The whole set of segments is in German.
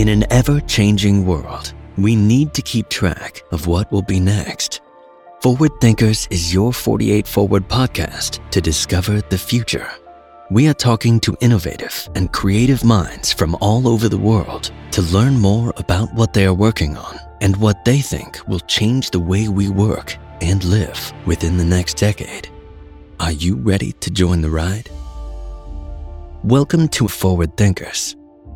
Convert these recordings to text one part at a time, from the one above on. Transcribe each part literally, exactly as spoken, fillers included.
In an ever-changing world, we need to keep track of what will be next. Forward Thinkers is your forty-eight Forward podcast to discover the future. We are talking to innovative and creative minds from all over the world to learn more about what they are working on and what they think will change the way we work and live within the next decade. Are you ready to join the ride? Welcome to Forward Thinkers.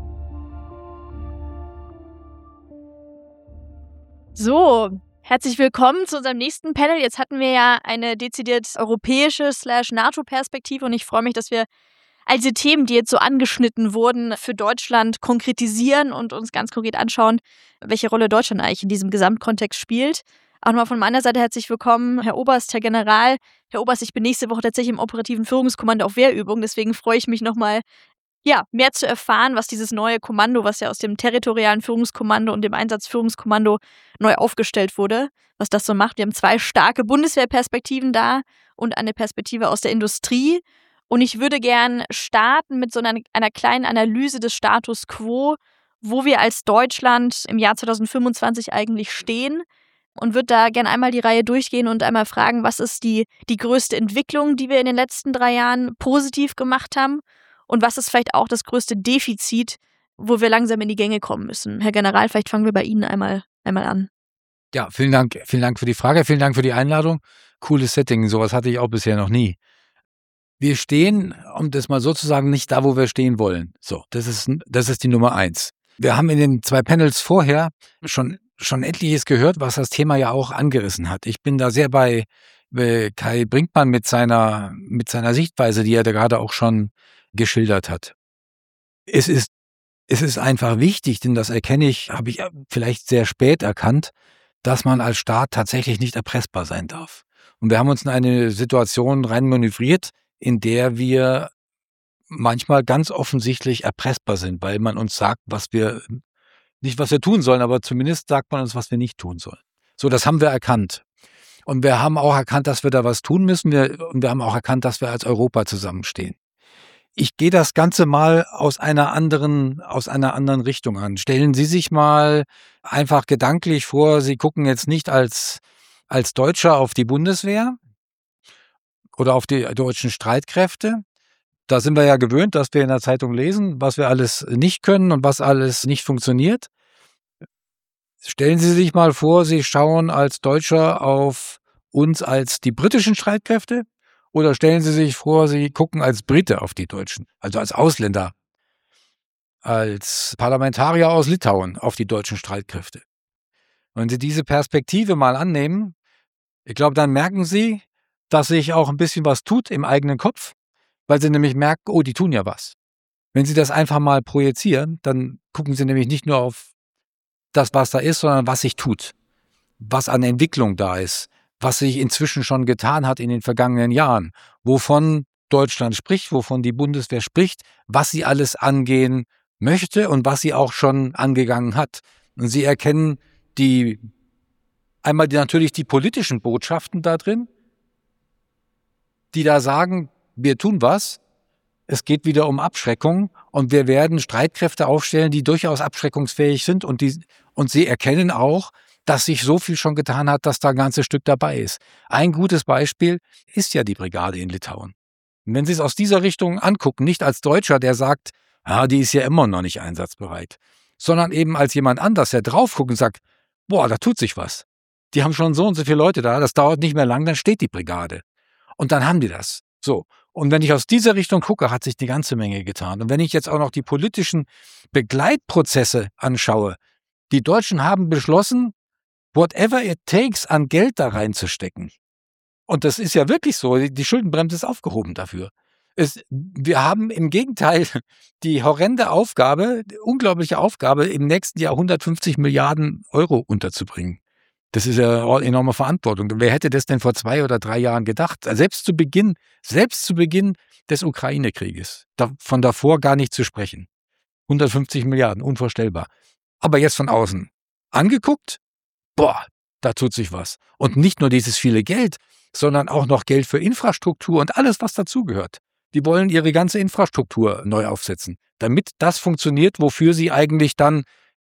So, herzlich willkommen zu unserem nächsten Panel. Jetzt hatten wir ja eine dezidiert europäische slash NATO-Perspektive und ich freue mich, dass wir all diese Themen, die jetzt so angeschnitten wurden, für Deutschland konkretisieren und uns ganz konkret anschauen, welche Rolle Deutschland eigentlich in diesem Gesamtkontext spielt. Auch nochmal von meiner Seite herzlich willkommen, Herr Oberst, Herr General. Herr Oberst, ich bin nächste Woche tatsächlich im operativen Führungskommando auf Wehrübung, deswegen freue ich mich nochmal, ja, mehr zu erfahren, was dieses neue Kommando, was ja aus dem territorialen Führungskommando und dem Einsatzführungskommando neu aufgestellt wurde, was das so macht. Wir haben zwei starke Bundeswehrperspektiven da und eine Perspektive aus der Industrie. Und ich würde gern starten mit so einer, einer kleinen Analyse des Status quo, wo wir als Deutschland im Jahr zwanzig fünfundzwanzig eigentlich stehen. Und würde da gerne einmal die Reihe durchgehen und einmal fragen, was ist die, die größte Entwicklung, die wir in den letzten drei Jahren positiv gemacht haben? Und was ist vielleicht auch das größte Defizit, wo wir langsam in die Gänge kommen müssen? Herr General, vielleicht fangen wir bei Ihnen einmal, einmal an. Ja, vielen Dank, vielen Dank für die Frage, vielen Dank für die Einladung. Cooles Setting, sowas hatte ich auch bisher noch nie. Wir stehen, um das mal so zu sagen, nicht da, wo wir stehen wollen. So, das ist, das ist die Nummer eins. Wir haben in den zwei Panels vorher schon, schon etliches gehört, was das Thema ja auch angerissen hat. Ich bin da sehr bei, bei Kai Brinkmann mit seiner, mit seiner Sichtweise, die er da gerade auch schon geschildert hat. Es ist, es ist einfach wichtig, denn das erkenne ich, habe ich vielleicht sehr spät erkannt, dass man als Staat tatsächlich nicht erpressbar sein darf. Und wir haben uns in eine Situation reinmanövriert, in der wir manchmal ganz offensichtlich erpressbar sind, weil man uns sagt, was wir, nicht was wir tun sollen, aber zumindest sagt man uns, was wir nicht tun sollen. So, das haben wir erkannt. Und wir haben auch erkannt, dass wir da was tun müssen. Wir, und wir haben auch erkannt, dass wir als Europa zusammenstehen. Ich gehe das Ganze mal aus einer anderen, aus einer anderen Richtung an. Stellen Sie sich mal einfach gedanklich vor, Sie gucken jetzt nicht als, als Deutscher auf die Bundeswehr oder auf die deutschen Streitkräfte. Da sind wir ja gewöhnt, dass wir in der Zeitung lesen, was wir alles nicht können und was alles nicht funktioniert. Stellen Sie sich mal vor, Sie schauen als Deutscher auf uns als die britischen Streitkräfte. Oder stellen Sie sich vor, Sie gucken als Brite auf die Deutschen, also als Ausländer, als Parlamentarier aus Litauen auf die deutschen Streitkräfte. Wenn Sie diese Perspektive mal annehmen, ich glaube, dann merken Sie, dass sich auch ein bisschen was tut im eigenen Kopf, weil Sie nämlich merken, oh, die tun ja was. Wenn Sie das einfach mal projizieren, dann gucken Sie nämlich nicht nur auf das, was da ist, sondern was sich tut, was an Entwicklung da ist, was sich inzwischen schon getan hat in den vergangenen Jahren, wovon Deutschland spricht, wovon die Bundeswehr spricht, was sie alles angehen möchte und was sie auch schon angegangen hat. Und Sie erkennen die einmal die, natürlich die politischen Botschaften da drin, die da sagen, wir tun was, es geht wieder um Abschreckung und wir werden Streitkräfte aufstellen, die durchaus abschreckungsfähig sind und, die, und Sie erkennen auch, dass sich so viel schon getan hat, dass da ein ganzes Stück dabei ist. Ein gutes Beispiel ist ja die Brigade in Litauen. Und wenn Sie es aus dieser Richtung angucken, nicht als Deutscher, der sagt, ah, die ist ja immer noch nicht einsatzbereit, sondern eben als jemand anders, der drauf guckt und sagt, boah, da tut sich was. Die haben schon so und so viele Leute da, das dauert nicht mehr lang, dann steht die Brigade. Und dann haben die das. So. Und wenn ich aus dieser Richtung gucke, hat sich die ganze Menge getan. Und wenn ich jetzt auch noch die politischen Begleitprozesse anschaue, die Deutschen haben beschlossen, whatever it takes, an Geld da reinzustecken. Und das ist ja wirklich so, die Schuldenbremse ist aufgehoben dafür. Es, wir haben im Gegenteil die horrende Aufgabe, die unglaubliche Aufgabe, im nächsten Jahr hundertfünfzig Milliarden Euro unterzubringen. Das ist ja eine enorme Verantwortung. Wer hätte das denn vor zwei oder drei Jahren gedacht? Selbst zu Beginn, selbst zu Beginn des Ukraine-Krieges, da, von davor gar nicht zu sprechen. hundertfünfzig Milliarden, unvorstellbar. Aber jetzt von außen angeguckt, boah, da tut sich was. Und nicht nur dieses viele Geld, sondern auch noch Geld für Infrastruktur und alles, was dazugehört. Die wollen ihre ganze Infrastruktur neu aufsetzen, damit das funktioniert, wofür sie eigentlich dann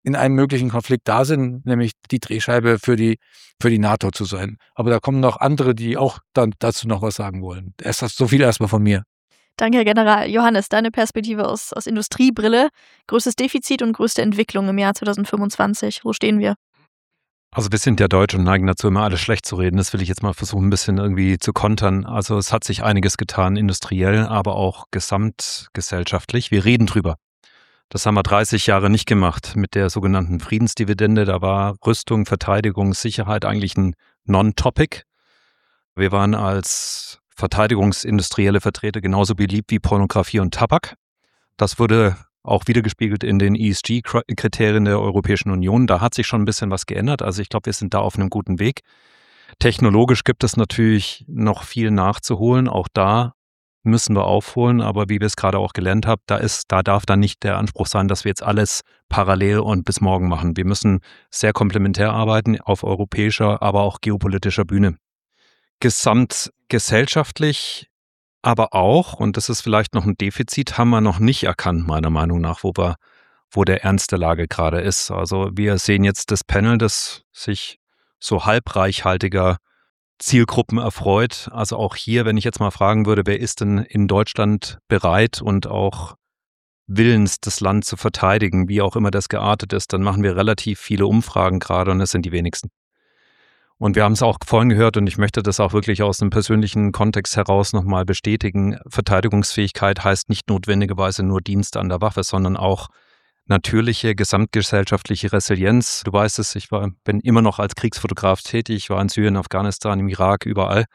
in einem möglichen Konflikt da sind, nämlich die Drehscheibe für die, für die NATO zu sein. Aber da kommen noch andere, die auch dann dazu noch was sagen wollen. Erst so viel erstmal von mir. Danke, Herr General. Johannes, deine Perspektive aus, aus Industriebrille. Größtes Defizit und größte Entwicklung im Jahr zwanzig fünfundzwanzig. Wo stehen wir? Also wir sind ja Deutsch und neigen dazu, immer alles schlecht zu reden. Das will ich jetzt mal versuchen, ein bisschen irgendwie zu kontern. Also es hat sich einiges getan, industriell, aber auch gesamtgesellschaftlich. Wir reden drüber. Das haben wir dreißig Jahre nicht gemacht mit der sogenannten Friedensdividende. Da war Rüstung, Verteidigung, Sicherheit eigentlich ein Non-Topic. Wir waren als verteidigungsindustrielle Vertreter genauso beliebt wie Pornografie und Tabak. Das wurde auch wiedergespiegelt in den E S G-Kriterien der Europäischen Union. Da hat sich schon ein bisschen was geändert. Also ich glaube, wir sind da auf einem guten Weg. Technologisch gibt es natürlich noch viel nachzuholen. Auch da müssen wir aufholen. Aber wie wir es gerade auch gelernt haben, da ist, da darf dann nicht der Anspruch sein, dass wir jetzt alles parallel und bis morgen machen. Wir müssen sehr komplementär arbeiten auf europäischer, aber auch geopolitischer Bühne. Gesamtgesellschaftlich aber auch, und das ist vielleicht noch ein Defizit, haben wir noch nicht erkannt, meiner Meinung nach, wo wir, wo der Ernst der Lage gerade ist. Also wir sehen jetzt das Panel, das sich so halbreichhaltiger Zielgruppen erfreut. Also auch hier, wenn ich jetzt mal fragen würde, wer ist denn in Deutschland bereit und auch willens, das Land zu verteidigen, wie auch immer das geartet ist, dann machen wir relativ viele Umfragen gerade und es sind die wenigsten. Und wir haben es auch vorhin gehört und ich möchte das auch wirklich aus einem persönlichen Kontext heraus nochmal bestätigen. Verteidigungsfähigkeit heißt nicht notwendigerweise nur Dienst an der Waffe, sondern auch natürliche gesamtgesellschaftliche Resilienz. Du weißt es, ich war, bin immer noch als Kriegsfotograf tätig, ich war in Syrien, Afghanistan, im Irak, überall.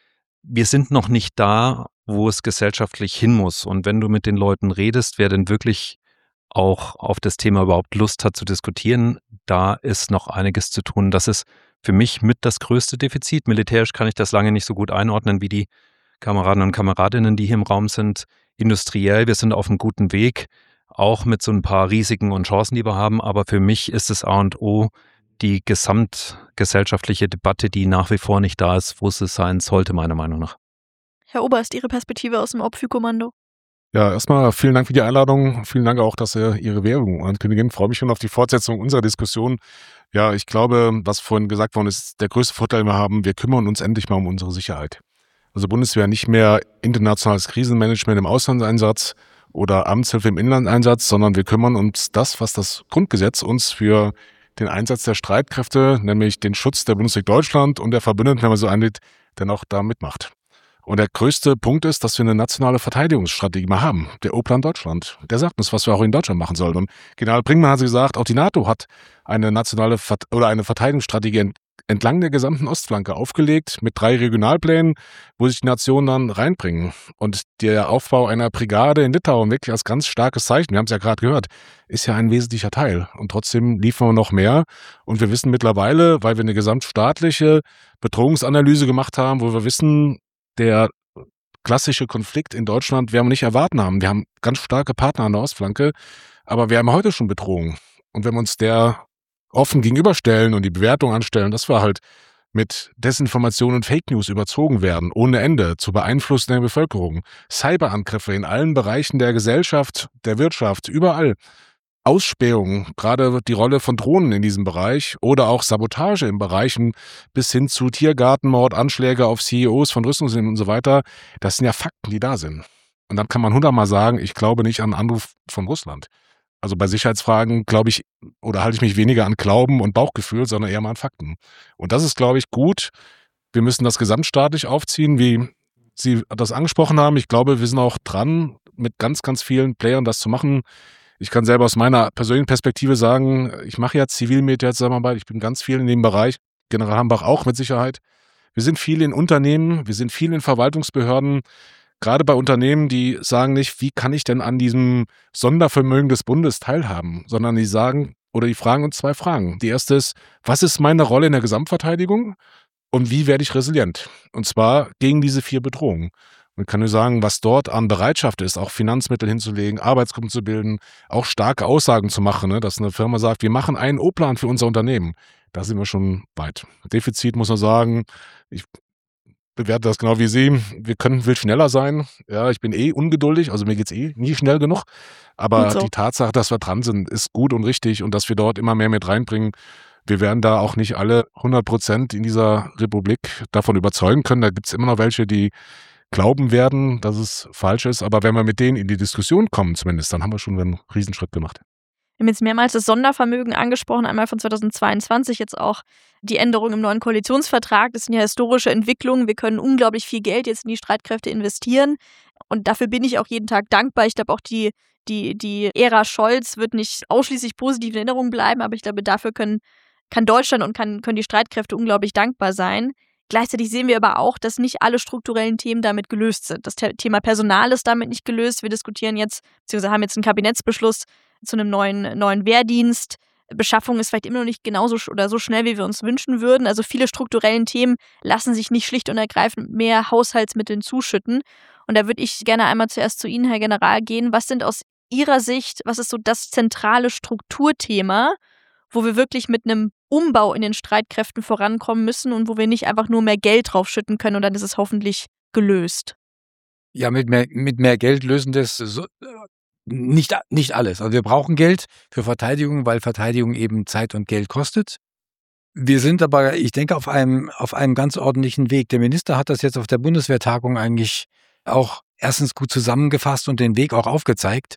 Wir sind noch nicht da, wo es gesellschaftlich hin muss. Und wenn du mit den Leuten redest, wer denn wirklich auch auf das Thema überhaupt Lust hat zu diskutieren, da ist noch einiges zu tun. Das ist für mich mit das größte Defizit. Militärisch kann ich das lange nicht so gut einordnen wie die Kameraden und Kameradinnen, die hier im Raum sind. Industriell, wir sind auf einem guten Weg, auch mit so ein paar Risiken und Chancen, die wir haben. Aber für mich ist es A und O die gesamtgesellschaftliche Debatte, die nach wie vor nicht da ist, wo es sein sollte, meiner Meinung nach. Herr Oberst, Ihre Perspektive aus dem Obfü-Kommando. Ja, erstmal vielen Dank für die Einladung. Vielen Dank auch, dass Sie Ihre Werbung ankündigen. Ich freue mich schon auf die Fortsetzung unserer Diskussion. Ja, ich glaube, was vorhin gesagt worden ist, der größte Vorteil, den wir haben, wir kümmern uns endlich mal um unsere Sicherheit. Also Bundeswehr nicht mehr internationales Krisenmanagement im Auslandseinsatz oder Amtshilfe im Inlandeinsatz, sondern wir kümmern uns das, was das Grundgesetz uns für den Einsatz der Streitkräfte, nämlich den Schutz der Bundesrepublik Deutschland und der Verbündeten, wenn man so einlädt, dann auch da mitmacht. Und der größte Punkt ist, dass wir eine nationale Verteidigungsstrategie mal haben. Der O-Plan Deutschland. Der sagt uns, was wir auch in Deutschland machen sollen. Und General Brinkmann hat gesagt, auch die NATO hat eine nationale Vert- oder eine Verteidigungsstrategie ent- entlang der gesamten Ostflanke aufgelegt mit drei Regionalplänen, wo sich die Nationen dann reinbringen. Und der Aufbau einer Brigade in Litauen, wirklich als ganz starkes Zeichen, wir haben es ja gerade gehört, ist ja ein wesentlicher Teil. Und trotzdem liefern wir noch mehr. Und wir wissen mittlerweile, weil wir eine gesamtstaatliche Bedrohungsanalyse gemacht haben, wo wir wissen, der klassische Konflikt in Deutschland werden wir nicht erwarten haben. Wir haben ganz starke Partner an der Ostflanke, aber wir haben heute schon Bedrohungen. Und wenn wir uns der offen gegenüberstellen und die Bewertung anstellen, dass wir halt mit Desinformation und Fake News überzogen werden, ohne Ende, zur Beeinflussung der Bevölkerung, Cyberangriffe in allen Bereichen der Gesellschaft, der Wirtschaft, überall, Ausspähungen, gerade die Rolle von Drohnen in diesem Bereich oder auch Sabotage in Bereichen bis hin zu Tiergartenmord, Anschläge auf C E Os von Rüstungsunternehmen und so weiter, das sind ja Fakten, die da sind. Und dann kann man hundertmal sagen, ich glaube nicht an Anruf von Russland. Also bei Sicherheitsfragen glaube ich, oder halte ich mich weniger an Glauben und Bauchgefühl, sondern eher mal an Fakten. Und das ist, glaube ich, gut. Wir müssen das gesamtstaatlich aufziehen, wie Sie das angesprochen haben. Ich glaube, wir sind auch dran, mit ganz, ganz vielen Playern das zu machen. Ich kann selber aus meiner persönlichen Perspektive sagen, ich mache ja zivil-militärische Zusammenarbeit, ich bin ganz viel in dem Bereich, General Hambach auch mit Sicherheit. Wir sind viel in Unternehmen, wir sind viel in Verwaltungsbehörden, gerade bei Unternehmen, die sagen nicht, wie kann ich denn an diesem Sondervermögen des Bundes teilhaben, sondern die sagen oder die fragen uns zwei Fragen. Die erste ist, was ist meine Rolle in der Gesamtverteidigung und wie werde ich resilient? Und zwar gegen diese vier Bedrohungen. Man kann nur sagen, was dort an Bereitschaft ist, auch Finanzmittel hinzulegen, Arbeitsgruppen zu bilden, auch starke Aussagen zu machen, ne? Dass eine Firma sagt, wir machen einen O-Plan für unser Unternehmen. Da sind wir schon weit. Defizit muss man sagen, ich bewerte das genau wie Sie. Wir können viel schneller sein. Ja, ich bin eh ungeduldig, also mir geht's eh nie schnell genug. Aber Gut so. die Tatsache, dass wir dran sind, ist gut und richtig und dass wir dort immer mehr mit reinbringen. Wir werden da auch nicht alle hundert Prozent in dieser Republik davon überzeugen können. Da gibt's immer noch welche, die glauben werden, dass es falsch ist. Aber wenn wir mit denen in die Diskussion kommen zumindest, dann haben wir schon einen Riesenschritt gemacht. Wir haben jetzt mehrmals das Sondervermögen angesprochen, einmal von zweitausendzweiundzwanzig, jetzt auch die Änderung im neuen Koalitionsvertrag. Das sind ja historische Entwicklungen. Wir können unglaublich viel Geld jetzt in die Streitkräfte investieren. Und dafür bin ich auch jeden Tag dankbar. Ich glaube, auch die, die, die Ära Scholz wird nicht ausschließlich positiv in Erinnerung bleiben, aber ich glaube, dafür können, kann Deutschland und kann, können die Streitkräfte unglaublich dankbar sein. Gleichzeitig sehen wir aber auch, dass nicht alle strukturellen Themen damit gelöst sind. Das Thema Personal ist damit nicht gelöst. Wir diskutieren jetzt, beziehungsweise haben jetzt einen Kabinettsbeschluss zu einem neuen, neuen Wehrdienst. Beschaffung ist vielleicht immer noch nicht genauso oder so schnell, wie wir uns wünschen würden. Also viele strukturellen Themen lassen sich nicht schlicht und ergreifend mehr Haushaltsmitteln zuschütten. Und da würde ich gerne einmal zuerst zu Ihnen, Herr General, gehen. Was sind aus Ihrer Sicht, was ist so das zentrale Strukturthema, wo wir wirklich mit einem Umbau in den Streitkräften vorankommen müssen und wo wir nicht einfach nur mehr Geld draufschütten können und dann ist es hoffentlich gelöst? Ja, mit mehr, mit mehr Geld lösen das so, nicht, nicht alles. Also wir brauchen Geld für Verteidigung, weil Verteidigung eben Zeit und Geld kostet. Wir sind aber, ich denke, auf einem, auf einem ganz ordentlichen Weg. Der Minister hat das jetzt auf der Bundeswehrtagung eigentlich auch erstens gut zusammengefasst und den Weg auch aufgezeigt.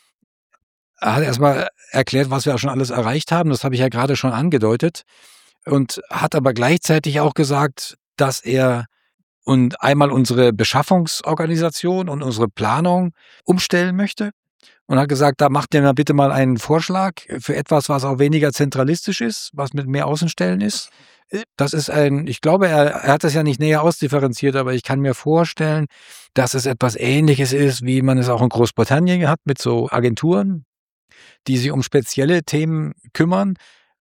Er hat erstmal erklärt, was wir auch schon alles erreicht haben. Das habe ich ja gerade schon angedeutet. Und hat aber gleichzeitig auch gesagt, dass er und einmal unsere Beschaffungsorganisation und unsere Planung umstellen möchte. Und hat gesagt, da macht ihr mal bitte mal einen Vorschlag für etwas, was auch weniger zentralistisch ist, was mit mehr Außenstellen ist. Das ist ein, ich glaube, er, er hat das ja nicht näher ausdifferenziert, aber ich kann mir vorstellen, dass es etwas Ähnliches ist, wie man es auch in Großbritannien hat, mit so Agenturen, die sich um spezielle Themen kümmern.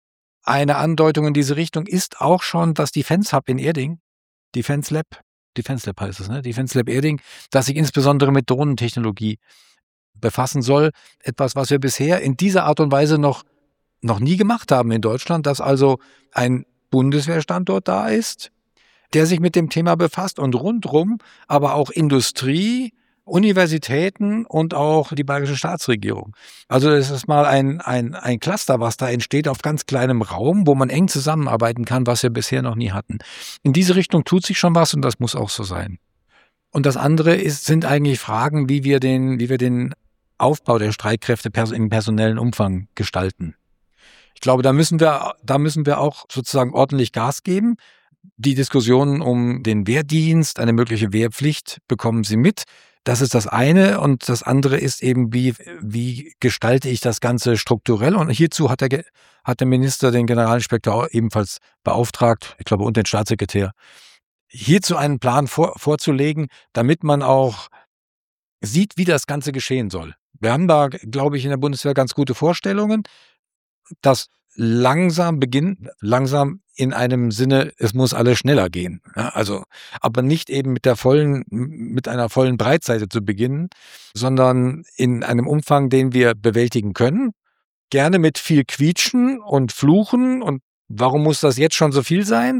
Eine Andeutung in diese Richtung ist auch schon das Defense Hub in Erding, Defense Lab, Defense Lab heißt es, ne? Defense Lab Erding, das sich insbesondere mit Drohnentechnologie befassen soll. Etwas, was wir bisher in dieser Art und Weise noch, noch nie gemacht haben in Deutschland, dass also ein Bundeswehrstandort da ist, der sich mit dem Thema befasst und rundrum aber auch Industrie, Universitäten und auch die bayerische Staatsregierung. Also das ist mal ein, ein, ein Cluster, was da entsteht auf ganz kleinem Raum, wo man eng zusammenarbeiten kann, was wir bisher noch nie hatten. In diese Richtung tut sich schon was und das muss auch so sein. Und das andere ist, sind eigentlich Fragen, wie wir den, wie wir den Aufbau der Streitkräfte im personellen Umfang gestalten. Ich glaube, da müssen wir, da müssen wir auch sozusagen ordentlich Gas geben. Die Diskussionen um den Wehrdienst, eine mögliche Wehrpflicht, bekommen Sie mit. Das ist das eine. Und das andere ist eben, wie, wie gestalte ich das Ganze strukturell? Und hierzu hat der, hat der Minister den Generalinspektor ebenfalls beauftragt, ich glaube, und den Staatssekretär, hierzu einen Plan vor, vorzulegen, damit man auch sieht, wie das Ganze geschehen soll. Wir haben da, glaube ich, in der Bundeswehr ganz gute Vorstellungen, dass langsam beginnt, langsam in einem Sinne, es muss alles schneller gehen. Ja, also, aber nicht eben mit der vollen, mit einer vollen Breitseite zu beginnen, sondern in einem Umfang, den wir bewältigen können. Gerne mit viel Quietschen und Fluchen und warum muss das jetzt schon so viel sein?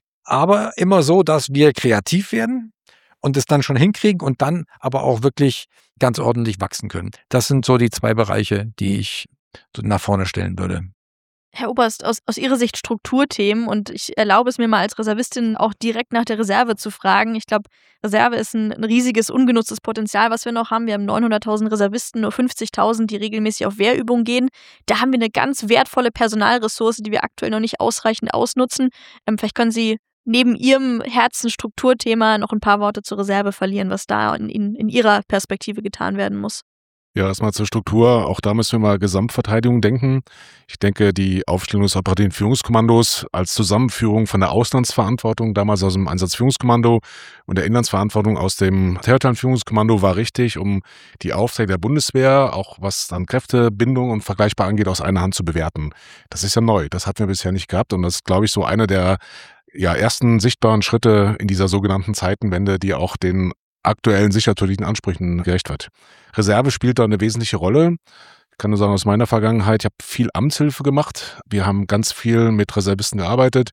Aber immer so, dass wir kreativ werden und es dann schon hinkriegen und dann aber auch wirklich ganz ordentlich wachsen können. Das sind so die zwei Bereiche, die ich nach vorne stellen würde. Herr Oberst, aus, aus Ihrer Sicht Strukturthemen und ich erlaube es mir mal als Reservistin auch direkt nach der Reserve zu fragen. Ich glaube, Reserve ist ein, ein riesiges, ungenutztes Potenzial, was wir noch haben. Wir haben neunhunderttausend Reservisten, nur fünfzigtausend, die regelmäßig auf Wehrübungen gehen. Da haben wir eine ganz wertvolle Personalressource, die wir aktuell noch nicht ausreichend ausnutzen. Ähm, vielleicht können Sie neben Ihrem Herzensstrukturthema noch ein paar Worte zur Reserve verlieren, was da in, in, in Ihrer Perspektive getan werden muss. Ja, erstmal zur Struktur. Auch da müssen wir mal Gesamtverteidigung denken. Ich denke, die Aufstellung des operativen Führungskommandos als Zusammenführung von der Auslandsverantwortung, damals aus dem Einsatzführungskommando und der Inlandsverantwortung aus dem territorialen Führungskommando war richtig, um die Aufträge der Bundeswehr, auch was dann Kräftebindung und vergleichbar angeht, aus einer Hand zu bewerten. Das ist ja neu. Das hatten wir bisher nicht gehabt und das ist, glaube ich, so einer der ja, ersten sichtbaren Schritte in dieser sogenannten Zeitenwende, die auch den aktuellen sicherheitspolitischen Ansprüchen gerecht wird. Reserve spielt da eine wesentliche Rolle. Ich kann nur sagen, aus meiner Vergangenheit, ich habe viel Amtshilfe gemacht. Wir haben ganz viel mit Reservisten gearbeitet.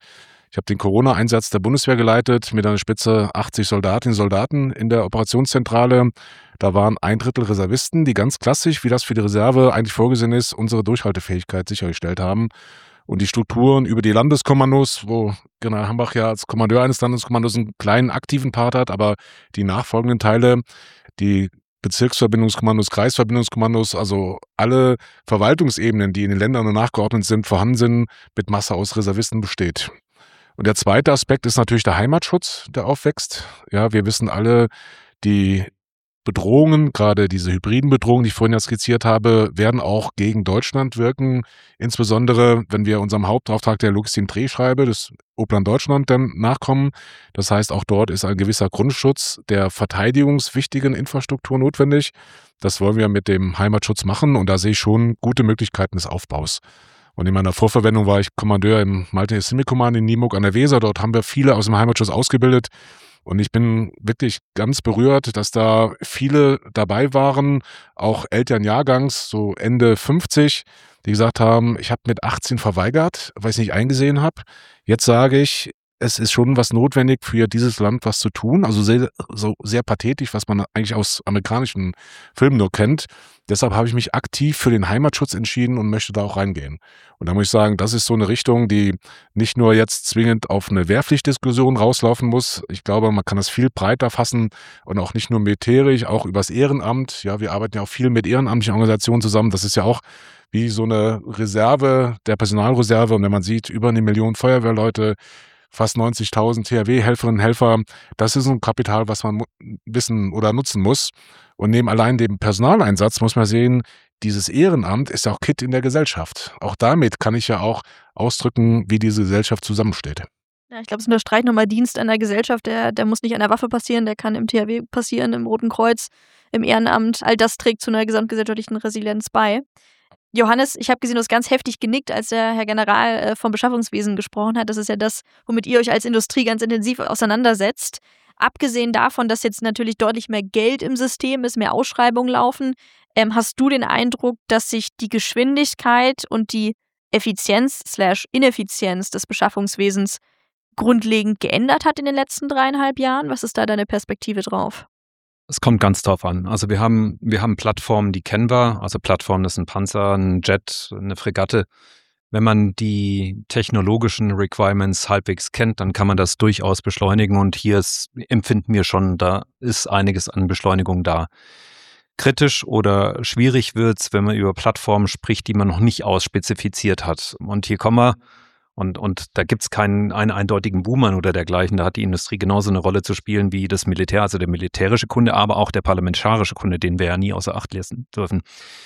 Ich habe den Corona-Einsatz der Bundeswehr geleitet mit einer Spitze achtzig Soldatinnen und Soldaten in der Operationszentrale. Da waren ein Drittel Reservisten, die ganz klassisch, wie das für die Reserve eigentlich vorgesehen ist, unsere Durchhaltefähigkeit sichergestellt haben. Und die Strukturen über die Landeskommandos, wo General Hambach ja als Kommandeur eines Landeskommandos einen kleinen aktiven Part hat, aber die nachfolgenden Teile, die Bezirksverbindungskommandos, Kreisverbindungskommandos, also alle Verwaltungsebenen, die in den Ländern und nachgeordnet sind, vorhanden sind, mit Masse aus Reservisten besteht. Und der zweite Aspekt ist natürlich der Heimatschutz, der aufwächst. Ja, wir wissen alle, die Bedrohungen, gerade diese hybriden Bedrohungen, die ich vorhin ja skizziert habe, werden auch gegen Deutschland wirken. Insbesondere, wenn wir unserem Hauptauftrag der Logistik Drehscheibe, des Opland Deutschland, dann nachkommen. Das heißt, auch dort ist ein gewisser Grundschutz der verteidigungswichtigen Infrastruktur notwendig. Das wollen wir mit dem Heimatschutz machen und da sehe ich schon gute Möglichkeiten des Aufbaus. Und in meiner Vorverwendung war ich Kommandeur im Multi Simi Command in Nienburg an der Weser. Dort haben wir viele aus dem Heimatschutz ausgebildet. Und ich bin wirklich ganz berührt, dass da viele dabei waren, auch älteren Jahrgangs, so Ende fünfzig, die gesagt haben, ich habe mit achtzehn verweigert, weil ich es nicht eingesehen habe. Jetzt sage ich, es ist schon was notwendig für dieses Land, was zu tun. Also sehr, so sehr pathetisch, was man eigentlich aus amerikanischen Filmen nur kennt. Deshalb habe ich mich aktiv für den Heimatschutz entschieden und möchte da auch reingehen. Und da muss ich sagen, das ist so eine Richtung, die nicht nur jetzt zwingend auf eine Wehrpflichtdiskussion rauslaufen muss. Ich glaube, man kann das viel breiter fassen und auch nicht nur militärisch, auch übers Ehrenamt. Ja, wir arbeiten ja auch viel mit ehrenamtlichen Organisationen zusammen. Das ist ja auch wie so eine Reserve der Personalreserve. Und wenn man sieht, über eine Million Feuerwehrleute, fast neunzigtausend T H W-Helferinnen und Helfer, das ist ein Kapital, was man wissen oder nutzen muss. Und neben allein dem Personaleinsatz muss man sehen, dieses Ehrenamt ist auch Kitt in der Gesellschaft. Auch damit kann ich ja auch ausdrücken, wie diese Gesellschaft zusammensteht. Ja, ich glaube, es unterstreicht nochmal Dienst an der Gesellschaft, der, der muss nicht an der Waffe passieren, der kann im T H W passieren, im Roten Kreuz, im Ehrenamt. All das trägt zu einer gesamtgesellschaftlichen Resilienz bei. Johannes, ich habe gesehen, du hast ganz heftig genickt, als der Herr General äh, vom Beschaffungswesen gesprochen hat. Das ist ja das, womit ihr euch als Industrie ganz intensiv auseinandersetzt. Abgesehen davon, dass jetzt natürlich deutlich mehr Geld im System ist, mehr Ausschreibungen laufen, ähm, hast du den Eindruck, dass sich die Geschwindigkeit und die Effizienz slash Ineffizienz des Beschaffungswesens grundlegend geändert hat in den letzten dreieinhalb Jahren? Was ist da deine Perspektive drauf? Es kommt ganz drauf an. Also wir haben, wir haben Plattformen, die kennen wir. Also Plattformen, das ist ein Panzer, ein Jet, eine Fregatte. Wenn man die technologischen Requirements halbwegs kennt, dann kann man das durchaus beschleunigen. Und hier ist, empfinden wir schon, da ist einiges an Beschleunigung da. Kritisch oder schwierig wird's, wenn man über Plattformen spricht, die man noch nicht ausspezifiziert hat. Und hier kommen wir, und, und da gibt's keinen einen eindeutigen Boomer oder dergleichen. Da hat die Industrie genauso eine Rolle zu spielen wie das Militär, also der militärische Kunde, aber auch der parlamentarische Kunde, den wir ja nie außer Acht lassen dürfen.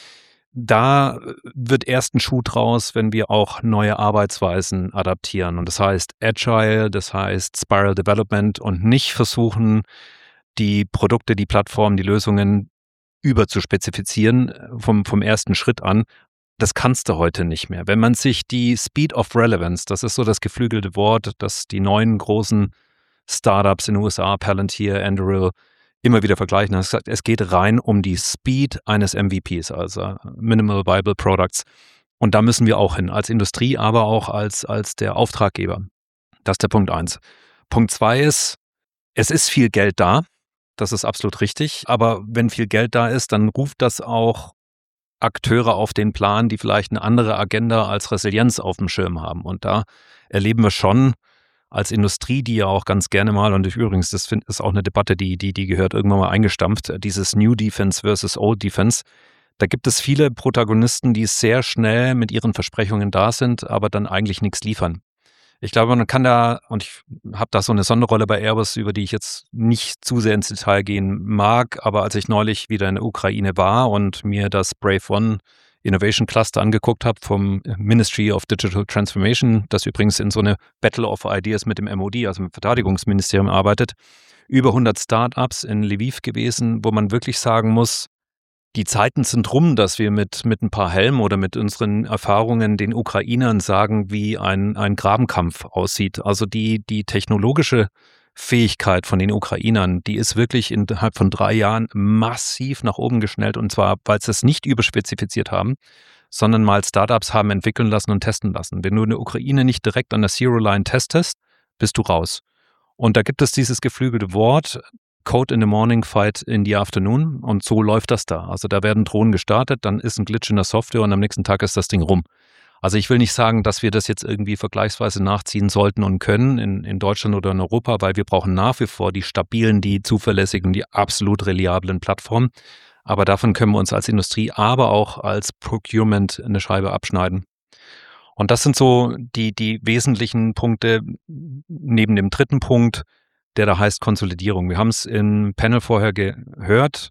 Da wird erst ein Schuh draus, wenn wir auch neue Arbeitsweisen adaptieren. Und das heißt Agile, das heißt Spiral Development und nicht versuchen, die Produkte, die Plattformen, die Lösungen überzuspezifizieren vom, vom ersten Schritt an. Das kannst du heute nicht mehr. Wenn man sich die Speed of Relevance, das ist so das geflügelte Wort, das die neuen großen Startups in den U S A, Palantir, Anduril, immer wieder vergleichen. Das gesagt, es geht rein um die Speed eines M V Ps, also Minimal Viable Products. Und da müssen wir auch hin, als Industrie, aber auch als, als der Auftraggeber. Das ist der Punkt eins. Punkt zwei ist, es ist viel Geld da. Das ist absolut richtig. Aber wenn viel Geld da ist, dann ruft das auch Akteure auf den Plan, die vielleicht eine andere Agenda als Resilienz auf dem Schirm haben. Und da erleben wir schon als Industrie, die ja auch ganz gerne mal, und übrigens, das find, ist auch eine Debatte, die, die, die gehört irgendwann mal eingestampft, dieses New Defense versus Old Defense. Da gibt es viele Protagonisten, die sehr schnell mit ihren Versprechungen da sind, aber dann eigentlich nichts liefern. Ich glaube, man kann da, und ich habe da so eine Sonderrolle bei Airbus, über die ich jetzt nicht zu sehr ins Detail gehen mag, aber als ich neulich wieder in der Ukraine war und mir das Brave One Innovation Cluster angeguckt habe vom Ministry of Digital Transformation, das übrigens in so eine Battle of Ideas mit dem M O D, also dem Verteidigungsministerium, arbeitet, über hundert Startups in Lviv gewesen, wo man wirklich sagen muss, die Zeiten sind rum, dass wir mit, mit ein paar Helmen oder mit unseren Erfahrungen den Ukrainern sagen, wie ein, ein Grabenkampf aussieht. Also die, die technologische Fähigkeit von den Ukrainern, die ist wirklich innerhalb von drei Jahren massiv nach oben geschnellt. Und zwar, weil sie es nicht überspezifiziert haben, sondern mal Startups haben entwickeln lassen und testen lassen. Wenn du in der Ukraine nicht direkt an der Zero-Line testest, bist du raus. Und da gibt es dieses geflügelte Wort, Code in the morning, fight in the afternoon. Und so läuft das da. Also da werden Drohnen gestartet, dann ist ein Glitch in der Software und am nächsten Tag ist das Ding rum. Also ich will nicht sagen, dass wir das jetzt irgendwie vergleichsweise nachziehen sollten und können in, in Deutschland oder in Europa, weil wir brauchen nach wie vor die stabilen, die zuverlässigen, die absolut reliablen Plattformen. Aber davon können wir uns als Industrie, aber auch als Procurement eine Scheibe abschneiden. Und das sind so die, die wesentlichen Punkte neben dem dritten Punkt, der da heißt Konsolidierung. Wir haben es im Panel vorher gehört.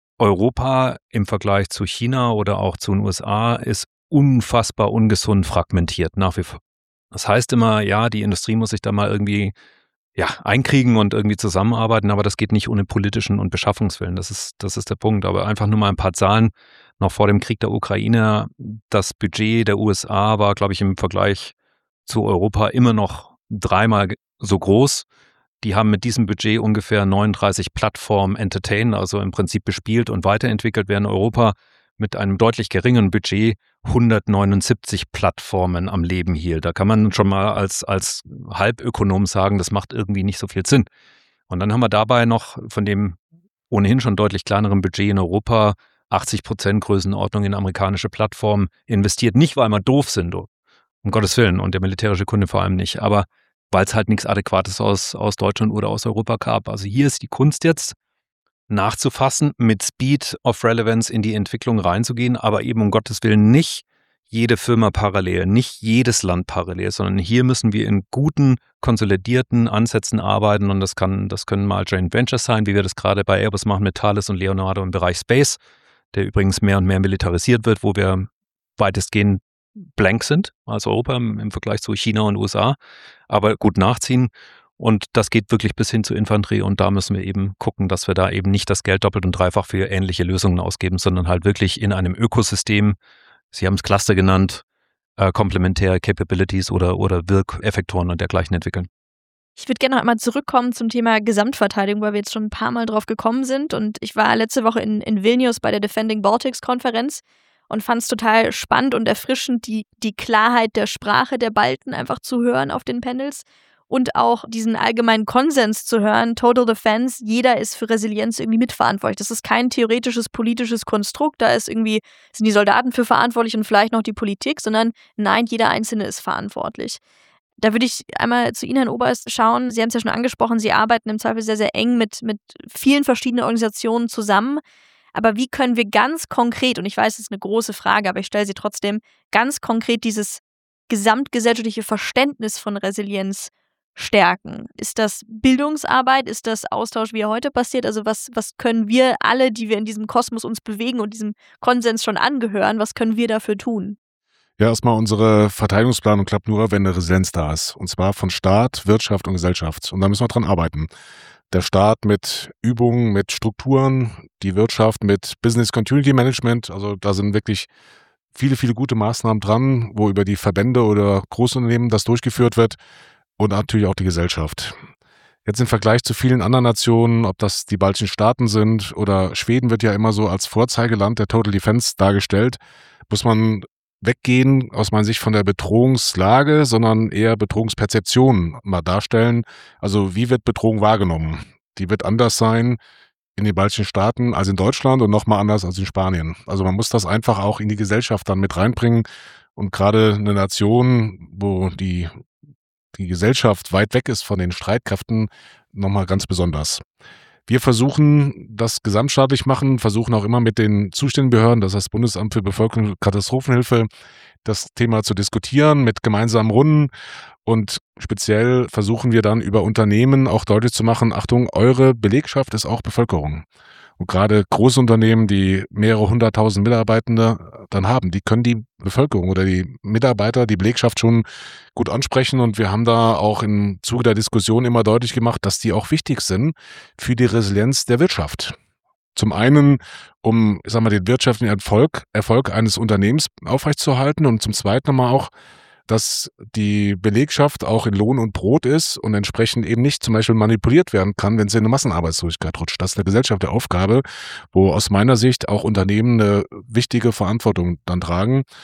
Europa im Vergleich zu China oder auch zu den U S A ist unfassbar ungesund fragmentiert nach wie vor. Das heißt immer, ja, die Industrie muss sich da mal irgendwie ja, einkriegen und irgendwie zusammenarbeiten, aber das geht nicht ohne politischen und Beschaffungswillen. Das ist, das ist der Punkt. Aber einfach nur mal ein paar Zahlen. Noch vor dem Krieg der Ukraine, das Budget der U S A war, glaube ich, im Vergleich zu Europa immer noch dreimal so groß. Die haben mit diesem Budget ungefähr neununddreißig Plattformen entertained, also im Prinzip bespielt und weiterentwickelt, während Europa mit einem deutlich geringeren Budget hundertneunundsiebzig Plattformen am Leben hielt. Da kann man schon mal als, als Halbökonom sagen, das macht irgendwie nicht so viel Sinn. Und dann haben wir dabei noch von dem ohnehin schon deutlich kleineren Budget in Europa achtzig Prozent Größenordnung in amerikanische Plattformen investiert. Nicht, weil wir doof sind, um Gottes Willen, und der militärische Kunde vor allem nicht, aber weil es halt nichts Adäquates aus, aus Deutschland oder aus Europa gab. Also hier ist die Kunst jetzt, nachzufassen, mit Speed of Relevance in die Entwicklung reinzugehen, aber eben um Gottes Willen nicht jede Firma parallel, nicht jedes Land parallel, sondern hier müssen wir in guten, konsolidierten Ansätzen arbeiten und das kann, das können mal Joint Ventures sein, wie wir das gerade bei Airbus machen mit Thales und Leonardo im Bereich Space, der übrigens mehr und mehr militarisiert wird, wo wir weitestgehend blank sind, als Europa im, im Vergleich zu China und U S A, aber gut nachziehen. Und das geht wirklich bis hin zur Infanterie und da müssen wir eben gucken, dass wir da eben nicht das Geld doppelt und dreifach für ähnliche Lösungen ausgeben, sondern halt wirklich in einem Ökosystem, Sie haben es Cluster genannt, äh, komplementäre Capabilities oder, oder Wirkeffektoren und dergleichen entwickeln. Ich würde gerne noch einmal zurückkommen zum Thema Gesamtverteidigung, weil wir jetzt schon ein paar Mal drauf gekommen sind und ich war letzte Woche in, in Vilnius bei der Defending Baltics Konferenz und fand es total spannend und erfrischend, die, die Klarheit der Sprache der Balten einfach zu hören auf den Panels. Und auch diesen allgemeinen Konsens zu hören, Total Defense, jeder ist für Resilienz irgendwie mitverantwortlich. Das ist kein theoretisches politisches Konstrukt, da ist irgendwie, sind die Soldaten für verantwortlich und vielleicht noch die Politik, sondern nein, jeder Einzelne ist verantwortlich. Da würde ich einmal zu Ihnen, Herrn Oberst, schauen. Sie haben es ja schon angesprochen, Sie arbeiten im Zweifel sehr, sehr eng mit, mit vielen verschiedenen Organisationen zusammen. Aber wie können wir ganz konkret, und ich weiß, es ist eine große Frage, aber ich stelle sie trotzdem, ganz konkret dieses gesamtgesellschaftliche Verständnis von Resilienz stärken? Ist das Bildungsarbeit? Ist das Austausch, wie er heute passiert? Also was, was können wir alle, die wir in diesem Kosmos uns bewegen und diesem Konsens schon angehören, was können wir dafür tun? Ja, erstmal unsere Verteidigungsplanung klappt nur, wenn eine Resilienz da ist. Und zwar von Staat, Wirtschaft und Gesellschaft. Und da müssen wir dran arbeiten. Der Staat mit Übungen, mit Strukturen, die Wirtschaft mit Business Continuity Management. Also da sind wirklich viele, viele gute Maßnahmen dran, wo über die Verbände oder Großunternehmen das durchgeführt wird. Und natürlich auch die Gesellschaft. Jetzt im Vergleich zu vielen anderen Nationen, ob das die baltischen Staaten sind oder Schweden wird ja immer so als Vorzeigeland der Total Defense dargestellt, muss man weggehen aus meiner Sicht von der Bedrohungslage, sondern eher Bedrohungsperzeption mal darstellen. Also wie wird Bedrohung wahrgenommen? Die wird anders sein in den baltischen Staaten als in Deutschland und nochmal anders als in Spanien. Also man muss das einfach auch in die Gesellschaft dann mit reinbringen. Und gerade eine Nation, wo die die Gesellschaft weit weg ist von den Streitkräften, nochmal ganz besonders. Wir versuchen das gesamtstaatlich machen, versuchen auch immer mit den zuständigen Behörden, das heißt Bundesamt für Bevölkerungs- und Katastrophenhilfe, das Thema zu diskutieren mit gemeinsamen Runden und speziell versuchen wir dann über Unternehmen auch deutlich zu machen, Achtung, eure Belegschaft ist auch Bevölkerung. Und gerade große Unternehmen, die mehrere hunderttausend Mitarbeitende dann haben, die können die Bevölkerung oder die Mitarbeiter, die Belegschaft schon gut ansprechen. Und wir haben da auch im Zuge der Diskussion immer deutlich gemacht, dass die auch wichtig sind für die Resilienz der Wirtschaft. Zum einen, um, ich sag mal, den wirtschaftlichen Erfolg, Erfolg eines Unternehmens aufrechtzuerhalten und zum zweiten mal auch, dass die Belegschaft auch in Lohn und Brot ist und entsprechend eben nicht zum Beispiel manipuliert werden kann, wenn sie in eine Massenarbeitslosigkeit rutscht. Das ist eine gesellschaftliche Aufgabe, wo aus meiner Sicht auch Unternehmen eine wichtige Verantwortung dann tragen.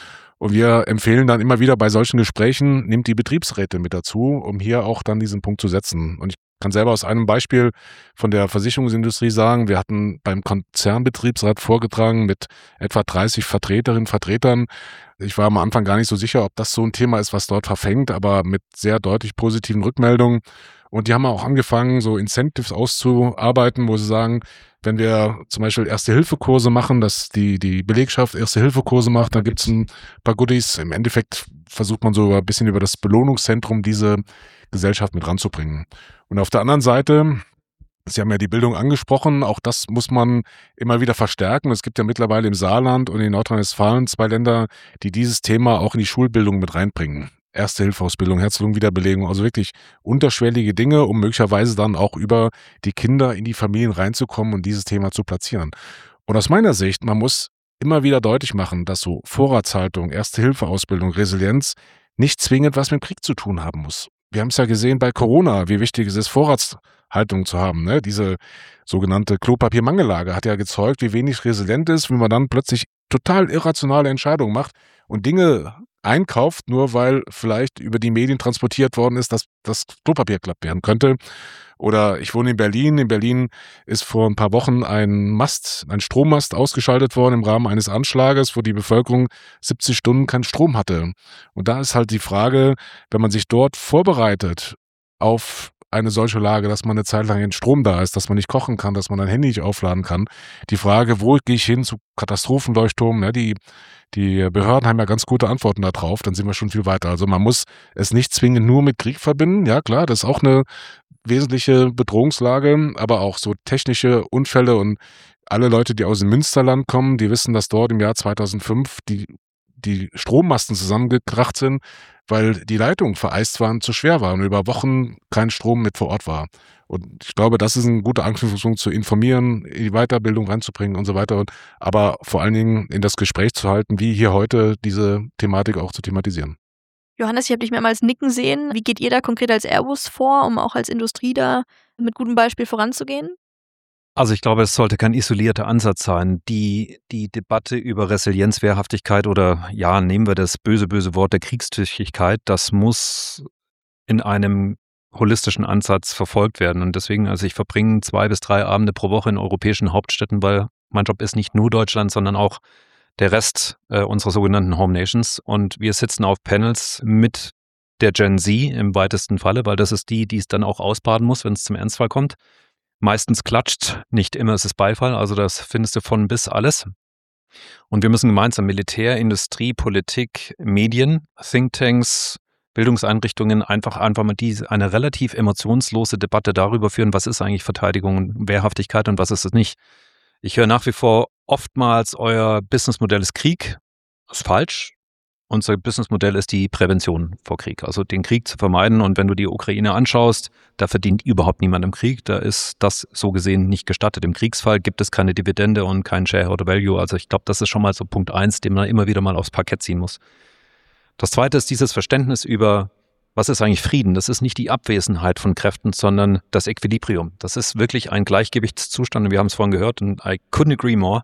Und wir empfehlen dann immer wieder bei solchen Gesprächen, nehmt die Betriebsräte mit dazu, um hier auch dann diesen Punkt zu setzen. Und ich kann selber aus einem Beispiel von der Versicherungsindustrie sagen, wir hatten beim Konzernbetriebsrat vorgetragen mit etwa dreißig Vertreterinnen und Vertretern. Ich war am Anfang gar nicht so sicher, ob das so ein Thema ist, was dort verfängt, aber mit sehr deutlich positiven Rückmeldungen. Und die haben auch angefangen, so Incentives auszuarbeiten, wo sie sagen, wenn wir zum Beispiel Erste-Hilfe-Kurse machen, dass die, die Belegschaft Erste-Hilfe-Kurse macht, da gibt es ein paar Goodies. Im Endeffekt versucht man so ein bisschen über das Belohnungszentrum diese Gesellschaft mit ranzubringen. Und auf der anderen Seite, Sie haben ja die Bildung angesprochen, auch das muss man immer wieder verstärken. Es gibt ja mittlerweile im Saarland und in Nordrhein-Westfalen zwei Länder, die dieses Thema auch in die Schulbildung mit reinbringen. Erste-Hilfe-Ausbildung, Herz-Lungen-Wiederbelebung, also wirklich unterschwellige Dinge, um möglicherweise dann auch über die Kinder in die Familien reinzukommen und dieses Thema zu platzieren. Und aus meiner Sicht, man muss immer wieder deutlich machen, dass so Vorratshaltung, Erste-Hilfe-Ausbildung, Resilienz nicht zwingend was mit dem Krieg zu tun haben muss. Wir haben es ja gesehen bei Corona, wie wichtig es ist, Vorratshaltung zu haben. Ne? Diese sogenannte Klopapiermangellage hat ja gezeugt, wie wenig resilient ist, wenn man dann plötzlich total irrationale Entscheidungen macht und Dinge einkauft, nur weil vielleicht über die Medien transportiert worden ist, dass das Klopapier knapp werden könnte. Oder ich wohne in Berlin. In Berlin ist vor ein paar Wochen ein Mast, ein Strommast ausgeschaltet worden im Rahmen eines Anschlages, wo die Bevölkerung siebzig Stunden keinen Strom hatte. Und da ist halt die Frage, wenn man sich dort vorbereitet auf eine solche Lage, dass man eine Zeit lang kein Strom da ist, dass man nicht kochen kann, dass man ein Handy nicht aufladen kann. Die Frage, wo gehe ich hin zu Katastrophenleuchtturm, ne, die, die Behörden haben ja ganz gute Antworten darauf, dann sind wir schon viel weiter. Also man muss es nicht zwingend nur mit Krieg verbinden, ja klar, das ist auch eine wesentliche Bedrohungslage, aber auch so technische Unfälle und alle Leute, die aus dem Münsterland kommen, die wissen, dass dort im Jahr zweitausendfünf die, die Strommasten zusammengekracht sind, weil die Leitungen vereist waren, zu schwer waren und über Wochen kein Strom mit vor Ort war. Und ich glaube, das ist ein guter Anknüpfungspunkt, zu informieren, in die Weiterbildung reinzubringen und so weiter. Und, aber vor allen Dingen in das Gespräch zu halten, wie hier heute diese Thematik auch zu thematisieren. Johannes, ich habe dich mehrmals nicken sehen. Wie geht ihr da konkret als Airbus vor, um auch als Industrie da mit gutem Beispiel voranzugehen? Also ich glaube, es sollte kein isolierter Ansatz sein. Die, die Debatte über Resilienz, Wehrhaftigkeit oder ja, nehmen wir das böse, böse Wort der Kriegstüchtigkeit, das muss in einem holistischen Ansatz verfolgt werden. Und deswegen, also ich verbringe zwei bis drei Abende pro Woche in europäischen Hauptstädten, weil mein Job ist nicht nur Deutschland, sondern auch der Rest äh, unserer sogenannten Home Nations. Und wir sitzen auf Panels mit der Gen Z im weitesten Falle, weil das ist die, die es dann auch ausbaden muss, wenn es zum Ernstfall kommt. Meistens klatscht, nicht immer ist es Beifall, also das findest du von bis alles. Und wir müssen gemeinsam Militär, Industrie, Politik, Medien, Thinktanks, Bildungseinrichtungen einfach einfach mal diese, eine relativ emotionslose Debatte darüber führen, was ist eigentlich Verteidigung und Wehrhaftigkeit und was ist es nicht. Ich höre nach wie vor oftmals, euer Businessmodell ist Krieg. Das ist falsch. Unser Businessmodell ist die Prävention vor Krieg, also den Krieg zu vermeiden. Und wenn du die Ukraine anschaust, da verdient überhaupt niemand im Krieg. Da ist das so gesehen nicht gestattet. Im Kriegsfall gibt es keine Dividende und kein Shareholder Value. Also ich glaube, das ist schon mal so Punkt eins, den man immer wieder mal aufs Parkett ziehen muss. Das zweite ist dieses Verständnis über, was ist eigentlich Frieden? Das ist nicht die Abwesenheit von Kräften, sondern das Equilibrium. Das ist wirklich ein Gleichgewichtszustand. Und wir haben es vorhin gehört und I couldn't agree more.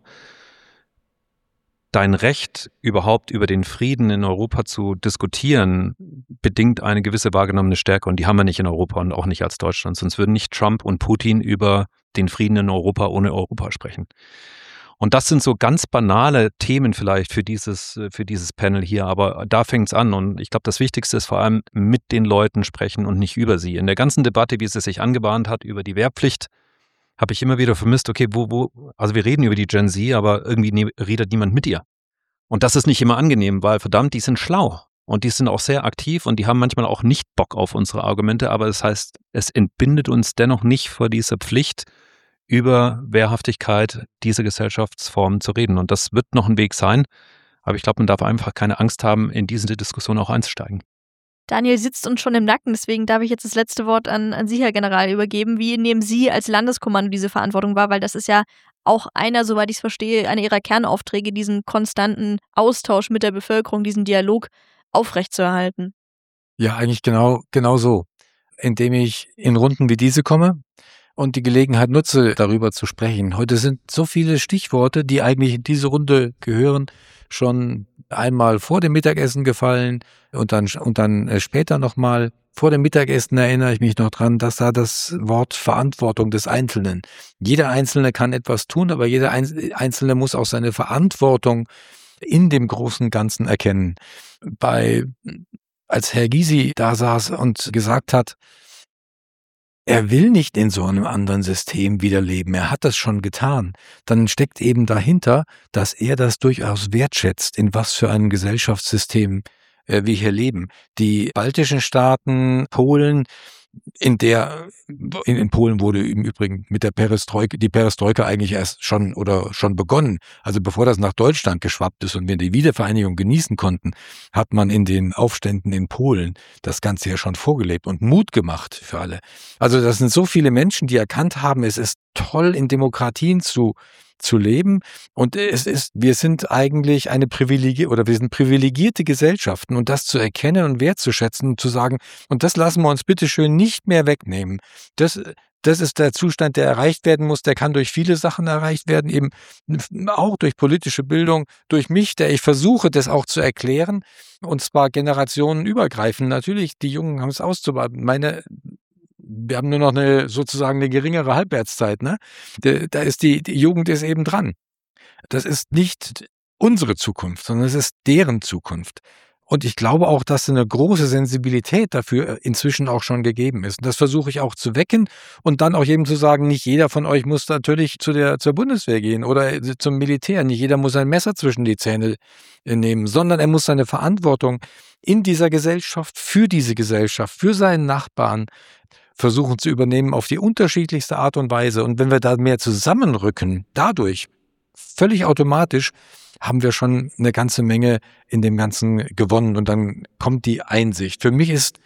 Dein Recht, überhaupt über den Frieden in Europa zu diskutieren, bedingt eine gewisse wahrgenommene Stärke. Und die haben wir nicht in Europa und auch nicht als Deutschland. Sonst würden nicht Trump und Putin über den Frieden in Europa ohne Europa sprechen. Und das sind so ganz banale Themen vielleicht für dieses, für dieses Panel hier. Aber da fängt es an. Und ich glaube, das Wichtigste ist vor allem mit den Leuten sprechen und nicht über sie. In der ganzen Debatte, wie sie sich angebahnt hat über die Wehrpflicht, habe ich immer wieder vermisst, okay, wo, wo, also wir reden über die Gen Z, aber irgendwie ne, redet niemand mit ihr. Und das ist nicht immer angenehm, weil verdammt, die sind schlau und die sind auch sehr aktiv und die haben manchmal auch nicht Bock auf unsere Argumente, aber das heißt, es entbindet uns dennoch nicht vor dieser Pflicht, über Wehrhaftigkeit dieser Gesellschaftsformen zu reden. Und das wird noch ein Weg sein, aber ich glaube, man darf einfach keine Angst haben, in diese Diskussion auch einzusteigen. Daniel sitzt uns schon im Nacken, deswegen darf ich jetzt das letzte Wort an, an Sie, Herr General, übergeben. Wie nehmen Sie als Landeskommando diese Verantwortung wahr? Weil das ist ja auch einer, soweit ich es verstehe, einer Ihrer Kernaufträge, diesen konstanten Austausch mit der Bevölkerung, diesen Dialog aufrechtzuerhalten. Ja, eigentlich genau, genau so. Indem ich in Runden wie diese komme und die Gelegenheit nutze, darüber zu sprechen. Heute sind so viele Stichworte, die eigentlich in diese Runde gehören, schon einmal vor dem Mittagessen gefallen und dann, und dann später nochmal. Vor dem Mittagessen erinnere ich mich noch dran, dass da das Wort Verantwortung des Einzelnen. Jeder Einzelne kann etwas tun, aber jeder Einzelne muss auch seine Verantwortung in dem großen Ganzen erkennen. Bei, als Herr Gysi da saß und gesagt hat, er will nicht in so einem anderen System wieder leben, er hat das schon getan, dann steckt eben dahinter, dass er das durchaus wertschätzt, in was für einem Gesellschaftssystem äh, wir hier leben. Die baltischen Staaten, Polen, in der, in, in Polen wurde im Übrigen mit der Perestroika, die Perestroika eigentlich erst schon oder schon begonnen. Also bevor das nach Deutschland geschwappt ist und wir die Wiedervereinigung genießen konnten, hat man in den Aufständen in Polen das Ganze ja schon vorgelebt und Mut gemacht für alle. Also das sind so viele Menschen, die erkannt haben, es ist toll, in Demokratien zu zu leben. Und es ist, wir sind eigentlich eine privilegierte oder wir sind privilegierte Gesellschaften und das zu erkennen und wertzuschätzen und zu sagen, und das lassen wir uns bitteschön nicht mehr wegnehmen. Das, das ist der Zustand, der erreicht werden muss. Der kann durch viele Sachen erreicht werden, eben auch durch politische Bildung, durch mich, der ich versuche, das auch zu erklären, und zwar generationenübergreifend. Natürlich, die Jungen haben es auszubauen. Meine Wir haben nur noch eine sozusagen eine geringere Halbwertszeit, ne? Da ist die, die Jugend ist eben dran. Das ist nicht unsere Zukunft, sondern es ist deren Zukunft. Und ich glaube auch, dass eine große Sensibilität dafür inzwischen auch schon gegeben ist. Und das versuche ich auch zu wecken und dann auch jedem zu sagen, nicht jeder von euch muss natürlich zu der, zur Bundeswehr gehen oder zum Militär. Nicht jeder muss ein Messer zwischen die Zähne nehmen, sondern er muss seine Verantwortung in dieser Gesellschaft, für diese Gesellschaft, für seinen Nachbarn versuchen zu übernehmen auf die unterschiedlichste Art und Weise. Und wenn wir da mehr zusammenrücken, dadurch, völlig automatisch, haben wir schon eine ganze Menge in dem Ganzen gewonnen. Und dann kommt die Einsicht. Für mich ist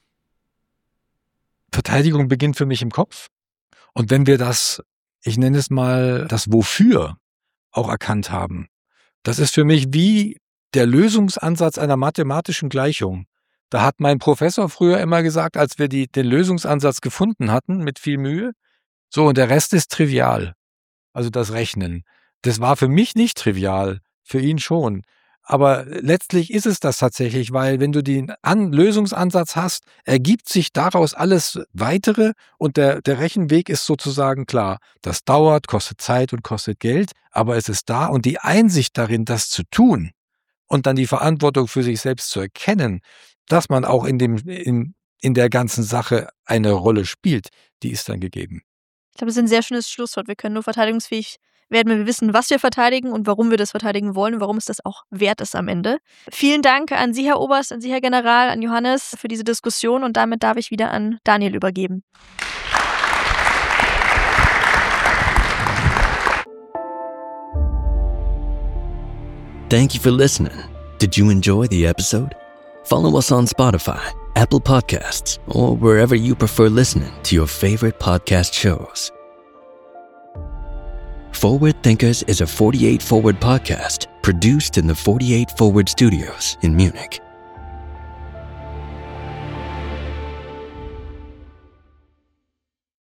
Verteidigung beginnt für mich im Kopf. Und wenn wir das, ich nenne es mal, das Wofür auch erkannt haben, das ist für mich wie der Lösungsansatz einer mathematischen Gleichung. Da hat mein Professor früher immer gesagt, als wir die, den Lösungsansatz gefunden hatten, mit viel Mühe, so, und der Rest ist trivial. Also das Rechnen. Das war für mich nicht trivial, für ihn schon. Aber letztlich ist es das tatsächlich, weil wenn du den An- Lösungsansatz hast, ergibt sich daraus alles Weitere und der, der Rechenweg ist sozusagen klar. Das dauert, kostet Zeit und kostet Geld, aber es ist da und die Einsicht darin, das zu tun und dann die Verantwortung für sich selbst zu erkennen, dass man auch in dem, in, in der ganzen Sache eine Rolle spielt, die ist dann gegeben. Ich glaube, das ist ein sehr schönes Schlusswort. Wir können nur verteidigungsfähig werden, wenn wir wissen, was wir verteidigen und warum wir das verteidigen wollen und warum es das auch wert ist am Ende. Vielen Dank an Sie, Herr Oberst, an Sie, Herr General, an Johannes für diese Diskussion und damit darf ich wieder an Daniel übergeben. Thank you for listening. Did you enjoy the episode? Follow us on Spotify, Apple Podcasts, or wherever you prefer listening to your favorite podcast shows. Forward Thinkers is a forty-eight Forward podcast produced in the forty-eight Forward Studios in Munich.